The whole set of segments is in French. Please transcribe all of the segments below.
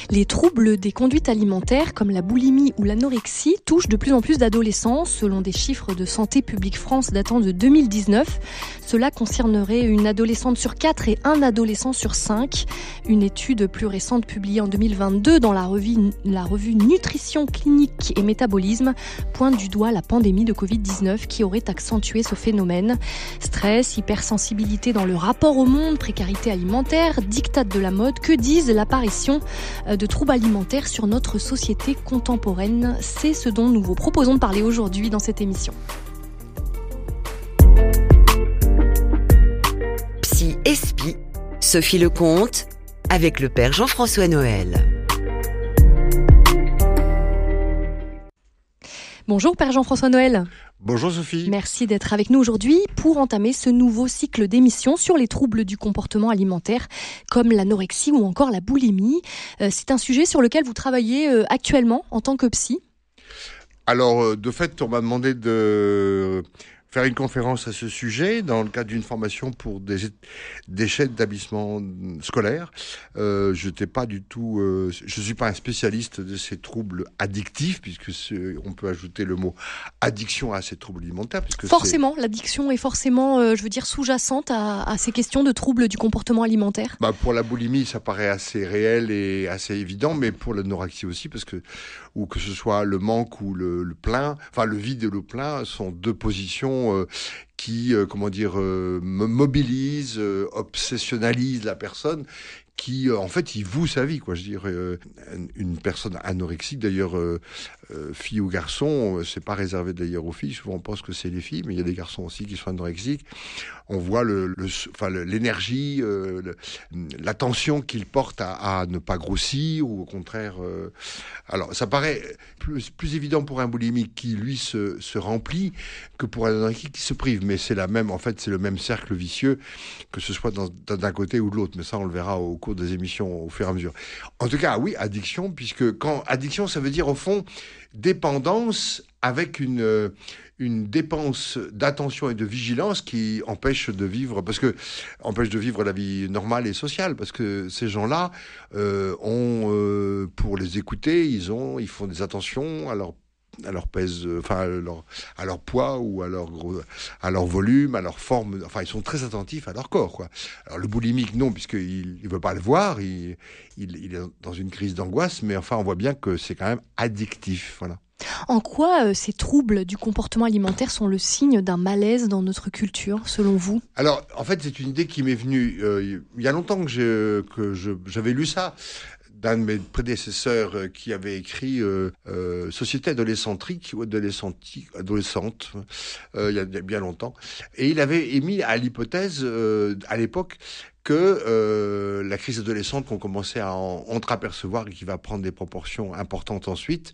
Les troubles des conduites alimentaires comme la boulimie ou l'anorexie touchent de plus en plus d'adolescents. Selon des chiffres de Santé publique France datant de 2019, cela concernerait une adolescente sur 4 et un adolescent sur 5. Une étude plus récente publiée en 2022 dans la revue Nutrition clinique et métabolisme pointe du doigt la pandémie de Covid-19 qui aurait accentué ce phénomène. Stress, hypersensibilité dans le rapport au monde, précarité alimentaire, diktat de la mode, que disent l'apparition de troubles alimentaires sur notre société contemporaine? C'est ce dont nous vous proposons de parler aujourd'hui dans cette émission. Psy Espi, Sophie Lecomte, avec le père Jean-François Noël. Bonjour Père Jean-François Noël. Bonjour Sophie. Merci d'être avec nous aujourd'hui pour entamer ce nouveau cycle d'émissions sur les troubles du comportement alimentaire comme l'anorexie ou encore la boulimie. C'est un sujet sur lequel vous travaillez actuellement en tant que psy. Alors, de fait, on m'a demandé de faire une conférence à ce sujet dans le cadre d'une formation pour des chefs d'établissement scolaire. Je n'étais pas du tout, je suis pas un spécialiste de ces troubles addictifs, puisque on peut ajouter le mot addiction à ces troubles alimentaires. Puisque forcément, l'addiction est forcément, sous-jacente à ces questions de troubles du comportement alimentaire. Pour la boulimie, ça paraît assez réel et assez évident, mais pour l'anorexie aussi, ou que ce soit le manque ou le plein, le vide et le plein sont deux positions qui, mobilisent, obsessionnalisent la personne, qui, en fait, il voue sa vie, quoi. Je dirais, une personne anorexique, d'ailleurs, fille ou garçon, c'est pas réservé d'ailleurs aux filles. Souvent, on pense que c'est les filles, mais il y a des garçons aussi qui sont anorexiques. On voit l'énergie, l'attention qu'ils portent à ne pas grossir, ou au contraire. Alors, ça paraît plus évident pour un boulimique qui, lui, se remplit, que pour un anorexique qui se prive. Mais c'est c'est le même cercle vicieux, que ce soit d'un côté ou de l'autre. Mais ça, on le verra au cours des émissions au fur et à mesure. En tout cas, oui, addiction, puisque addiction, ça veut dire au fond dépendance avec une dépense d'attention et de vigilance qui empêche de vivre la vie normale et sociale, parce que ces gens-là pour les écouter, ils font des attentions à leur pèse, à leur poids ou à leur volume, à leur forme. Enfin, ils sont très attentifs à leur corps, quoi. Alors le boulimique, non, puisqu'il ne veut pas le voir, il est dans une crise d'angoisse, mais enfin, on voit bien que c'est quand même addictif, voilà. En quoi ces troubles du comportement alimentaire sont le signe d'un malaise dans notre culture, selon vous ? Alors, en fait, c'est une idée qui m'est venue il y a longtemps que j'avais lu ça d'un de mes prédécesseurs qui avait écrit Société adolescentrique ou adolescente il y a bien longtemps, et il avait émis à l'hypothèse à l'époque que la crise adolescente qu'on commençait à entreapercevoir et qui va prendre des proportions importantes ensuite,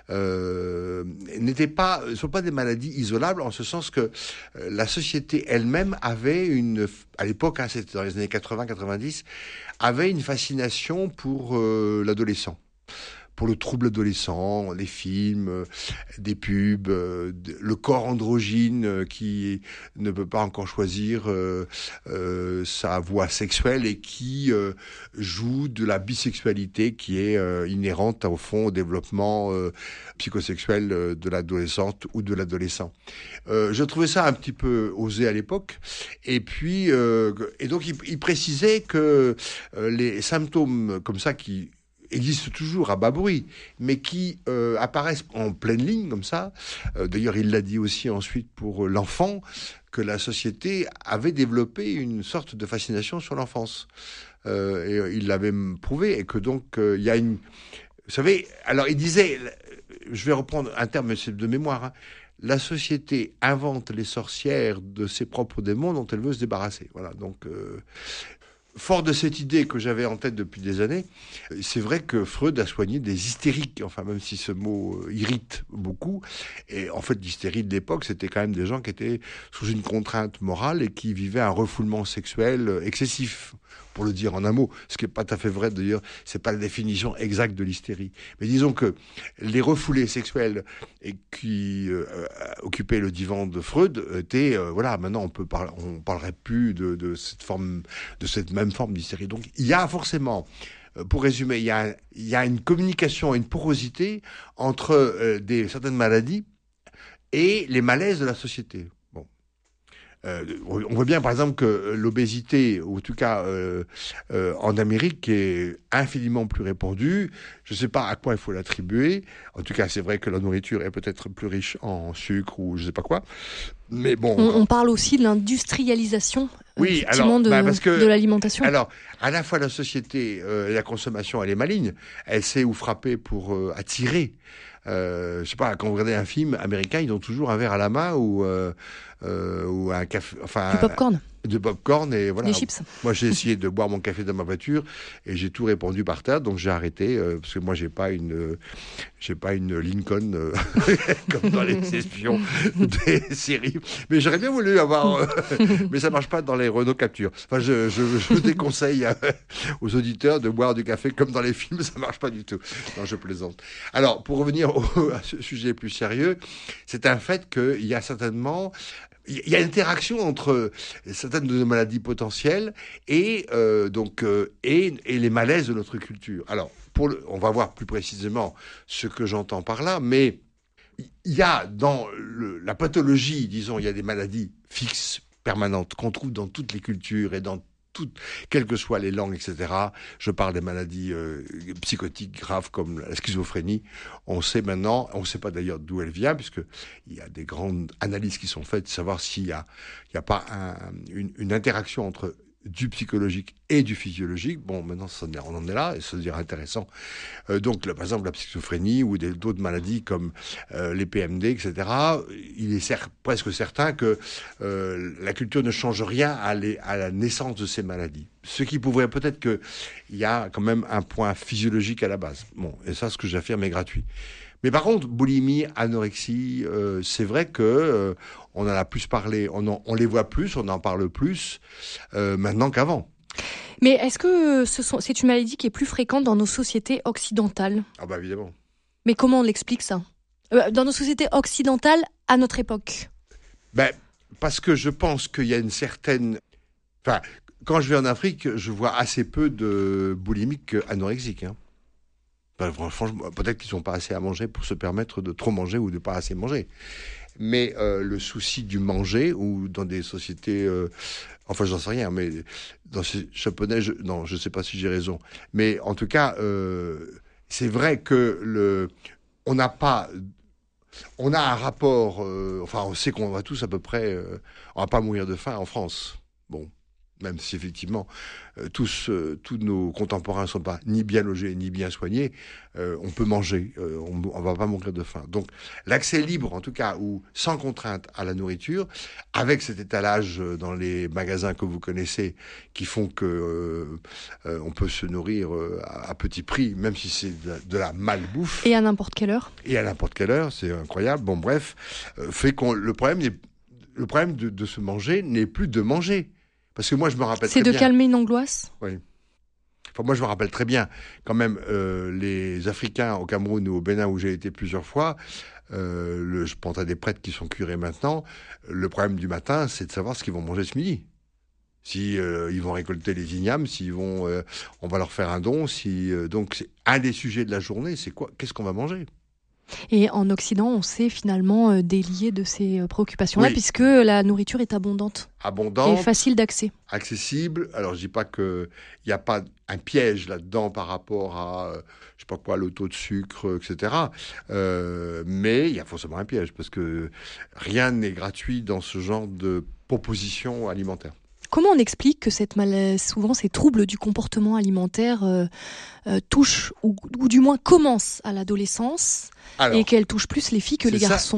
ne sont pas des maladies isolables, en ce sens que la société elle-même avait à l'époque, c'était dans les années 80-90, avait une fascination pour l'adolescent. Pour le trouble adolescent, les films, des pubs, le corps androgyne qui ne peut pas encore choisir sa voie sexuelle et qui joue de la bisexualité qui est inhérente au fond au développement psychosexuel de l'adolescente ou de l'adolescent. Je trouvais ça un petit peu osé à l'époque, et puis donc il précisait que les symptômes comme ça qui existent toujours à bas bruit, mais qui apparaissent en pleine ligne comme ça. D'ailleurs, il l'a dit aussi ensuite pour l'enfant, que la société avait développé une sorte de fascination sur l'enfance. Et il l'avait prouvé, et que donc il y a une... Vous savez, alors il disait, je vais reprendre un terme, mais c'est de mémoire, hein, la société invente les sorcières de ses propres démons dont elle veut se débarrasser. Voilà, donc... Fort de cette idée que j'avais en tête depuis des années, c'est vrai que Freud a soigné des hystériques, enfin même si ce mot irrite beaucoup. Et en fait, l'hystérie de l'époque, c'était quand même des gens qui étaient sous une contrainte morale et qui vivaient un refoulement sexuel excessif, pour le dire en un mot. Ce qui n'est pas tout à fait vrai d'ailleurs, c'est pas la définition exacte de l'hystérie. Mais disons que les refoulés sexuels qui occupaient le divan de Freud étaient, maintenant on parlerait plus de cette même forme d'hystérie. Donc il y a forcément pour résumer, il y a une communication, une porosité entre certaines maladies et les malaises de la société. Bon. On voit bien, par exemple, que l'obésité, ou en tout cas en Amérique, est infiniment plus répandue. Je ne sais pas à quoi il faut l'attribuer. En tout cas, c'est vrai que la nourriture est peut-être plus riche en sucre ou je ne sais pas quoi. Mais bon, on parle aussi de l'industrialisation oui, effectivement, parce que, de l'alimentation. Alors, à la fois la société, la consommation, elle est maligne. Elle sait où frapper pour attirer. Je sais pas, quand vous regardez un film américain, ils ont toujours un verre à la main ou un café, enfin du popcorn. De popcorn et voilà. Des chips. Moi, j'ai essayé de boire mon café dans ma voiture et j'ai tout répandu par terre, donc j'ai arrêté parce que moi j'ai pas une Lincoln comme dans les espions des séries. Mais j'aurais bien voulu avoir, mais ça marche pas dans les Renault Capture. Enfin, je déconseille aux auditeurs de boire du café comme dans les films, ça marche pas du tout. Non, je plaisante. Alors, pour revenir à ce sujet plus sérieux, c'est un fait qu'il y a certainement il y a une interaction entre certaines de nos maladies potentielles et les malaises de notre culture. Alors, on va voir plus précisément ce que j'entends par là, mais il y a dans la pathologie, disons, il y a des maladies fixes, permanentes, qu'on trouve dans toutes les cultures et dans quelles que soient les langues, etc. Je parle des maladies psychotiques graves comme la schizophrénie. On sait maintenant, on ne sait pas d'ailleurs d'où elle vient, puisqu'il y a des grandes analyses qui sont faites, de savoir s'il n'y a pas une interaction entre du psychologique et du physiologique. Bon, maintenant, on en est là, et ça devient intéressant. Donc, par exemple, la schizophrénie ou d'autres maladies comme les PMD, etc., il est presque certain que la culture ne change rien à la naissance de ces maladies. Ce qui prouverait peut-être qu'il y a quand même un point physiologique à la base. Bon, et ça, ce que j'affirme est gratuit. Mais par contre, boulimie, anorexie, c'est vrai que on en a plus parlé, on les voit plus, on en parle plus maintenant qu'avant. Mais est-ce que c'est une maladie qui est plus fréquente dans nos sociétés occidentales ? Ah bah évidemment. Mais comment on l'explique ça ? Dans nos sociétés occidentales, à notre époque ? Ben, parce que je pense qu'il y a une certaine... Enfin, quand je vais en Afrique, je vois assez peu de boulimiques anorexiques, hein. Franchement, peut-être qu'ils n'ont pas assez à manger pour se permettre de trop manger ou de pas assez manger. Mais le souci du manger, ou dans des sociétés... enfin, j'en sais rien, mais dans ces japonais, je ne sais pas si j'ai raison. Mais en tout cas, c'est vrai que on n'a pas... On a un rapport... enfin, on sait qu'on va tous à peu près... on va pas mourir de faim en France. Bon. Même si effectivement tous nos contemporains ne sont pas ni bien logés ni bien soignés, on peut manger, on ne va pas mourir de faim. Donc l'accès libre, en tout cas, ou sans contrainte à la nourriture, avec cet étalage dans les magasins que vous connaissez, qui font que on peut se nourrir à petit prix, même si c'est de la malbouffe. Et à n'importe quelle heure. Et à n'importe quelle heure, c'est incroyable. Bon, bref, fait qu'on le problème de se manger n'est plus de manger. Parce que moi, je me rappelle très bien... C'est de calmer une angoisse ? Oui. Enfin, moi, je me rappelle très bien, quand même, les Africains au Cameroun ou au Bénin, où j'ai été plusieurs fois, je pense à des prêtres qui sont curés maintenant, le problème du matin, c'est de savoir ce qu'ils vont manger ce midi. Si ils vont récolter les ignames, on va leur faire un don. Donc, c'est un des sujets de la journée, c'est quoi ? Qu'est-ce qu'on va manger ? Et en Occident, on s'est finalement délié de ces préoccupations-là, oui, puisque la nourriture est abondante. Abondante. Et facile d'accès. Accessible. Alors, je dis pas qu'il n'y a pas un piège là-dedans par rapport à, je sais pas quoi, le taux de sucre, etc. Mais il y a forcément un piège, parce que rien n'est gratuit dans ce genre de proposition alimentaire. Comment on explique que souvent ces troubles du comportement alimentaire touchent, ou du moins commencent à l'adolescence, et qu'elles touchent plus les filles que les garçons ?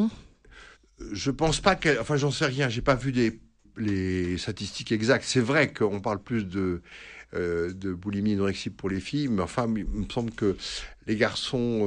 Je pense pas enfin, j'en sais rien, j'ai pas vu les statistiques exactes. C'est vrai qu'on parle plus de boulimie et d'anorexie pour les filles, mais enfin, il me semble que les garçons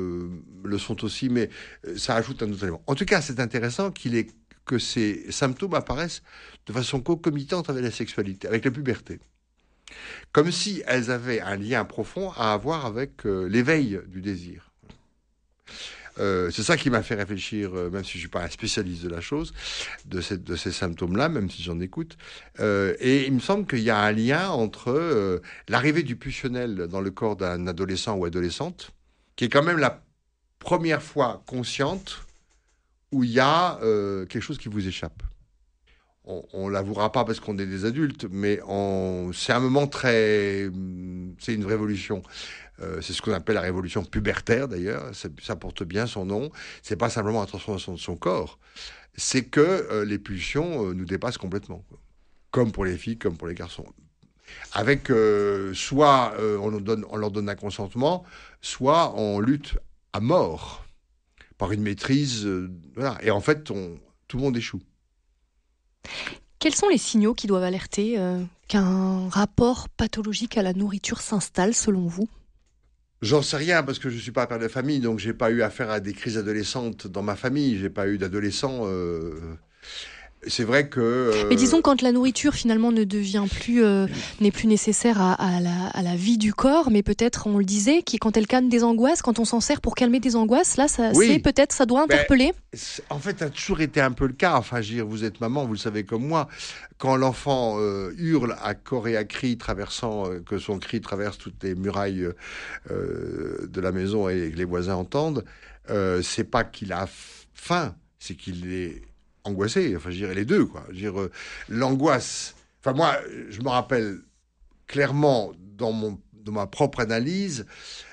le sont aussi, mais ça ajoute un autre élément. En tout cas, c'est intéressant que ces symptômes apparaissent de façon concomitante avec la sexualité, avec la puberté. Comme si elles avaient un lien profond à avoir avec l'éveil du désir. C'est ça qui m'a fait réfléchir, même si je suis pas un spécialiste de la chose, de ces symptômes-là, même si j'en écoute. Et il me semble qu'il y a un lien entre l'arrivée du pulsionnel dans le corps d'un adolescent ou adolescente, qui est quand même la première fois consciente où il y a quelque chose qui vous échappe. On l'avouera pas parce qu'on est des adultes, mais c'est un moment c'est une révolution. C'est ce qu'on appelle la révolution pubertaire d'ailleurs. Ça porte bien son nom. C'est pas simplement la transformation de son corps. C'est que les pulsions nous dépassent complètement, quoi. Comme pour les filles, comme pour les garçons. Avec soit on leur donne un consentement, soit on lutte à mort par une maîtrise. Voilà. Et en fait, tout le monde échoue. Quels sont les signaux qui doivent alerter qu'un rapport pathologique à la nourriture s'installe selon vous ? J'en sais rien parce que je ne suis pas père de famille, donc j'ai pas eu affaire à des crises adolescentes dans ma famille. J'ai pas eu d'adolescents. C'est vrai que... Mais disons quand la nourriture finalement ne devient plus, n'est plus nécessaire à la vie du corps, mais peut-être, on le disait, quand elle calme des angoisses, quand on s'en sert pour calmer des angoisses, là, ça doit interpeller. En fait, ça a toujours été un peu le cas. Enfin, je veux dire, vous êtes maman, vous le savez comme moi. Quand l'enfant hurle à corps et à cri, que son cri traverse toutes les murailles de la maison et que les voisins entendent, c'est pas qu'il a faim, c'est qu'il est angoissé, enfin je dirais les deux, quoi. Je veux dire, l'angoisse. Enfin moi, je me rappelle clairement dans ma propre analyse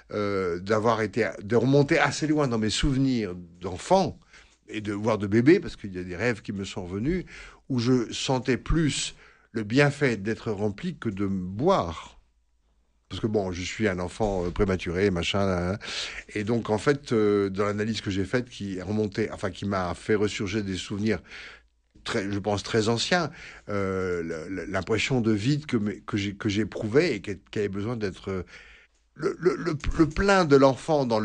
de remonter assez loin dans mes souvenirs d'enfant et voire de bébé, parce qu'il y a des rêves qui me sont revenus où je sentais plus le bienfait d'être rempli que de boire. Parce que bon, je suis un enfant prématuré, machin, et donc en fait, dans l'analyse que j'ai faite, qui m'a fait ressurgir des souvenirs, je pense très anciens, l'impression de vide que j'éprouvais et qui avait besoin d'être le plein de l'enfant dans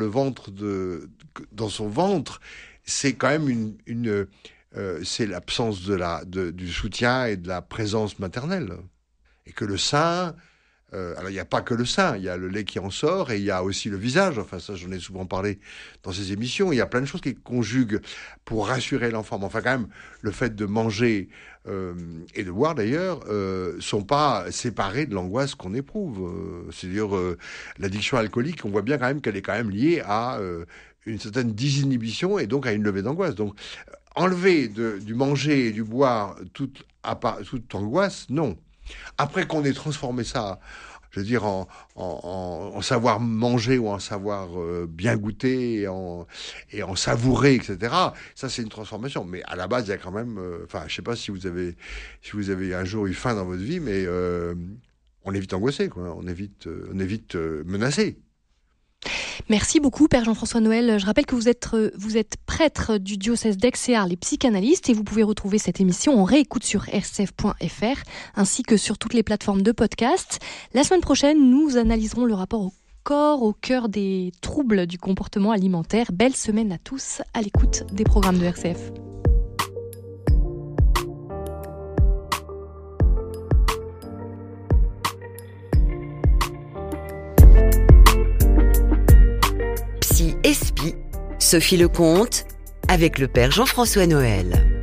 dans son ventre, c'est quand même c'est l'absence du soutien et de la présence maternelle, et que le sein. Alors, il n'y a pas que le sein, il y a le lait qui en sort et il y a aussi le visage. Enfin, ça, j'en ai souvent parlé dans ces émissions. Il y a plein de choses qui conjuguent pour rassurer l'enfant. Mais enfin, quand même, le fait de manger et de boire, d'ailleurs, sont pas séparés de l'angoisse qu'on éprouve. C'est-à-dire, l'addiction alcoolique, on voit bien quand même qu'elle est quand même liée à une certaine désinhibition et donc à une levée d'angoisse. Donc, enlever du manger et du boire toute angoisse, non. Après qu'on ait transformé ça, je veux dire, en savoir manger ou en savoir bien goûter et en savourer, etc. Ça, c'est une transformation. Mais à la base, il y a quand même... je sais pas si vous avez un jour eu faim dans votre vie, mais on est vite angoissé, quoi. On est vite menacé. Merci beaucoup, Père Jean-François Noël. Je rappelle que vous êtes prêtre du diocèse d'Aix et Arles et psychanalyste, et vous pouvez retrouver cette émission en réécoute sur rcf.fr ainsi que sur toutes les plateformes de podcast. La semaine prochaine, nous analyserons le rapport au corps au cœur des troubles du comportement alimentaire. Belle semaine à tous à l'écoute des programmes de RCF. Psy Espie, Sophie Lecomte, avec le Père Jean-François Noël.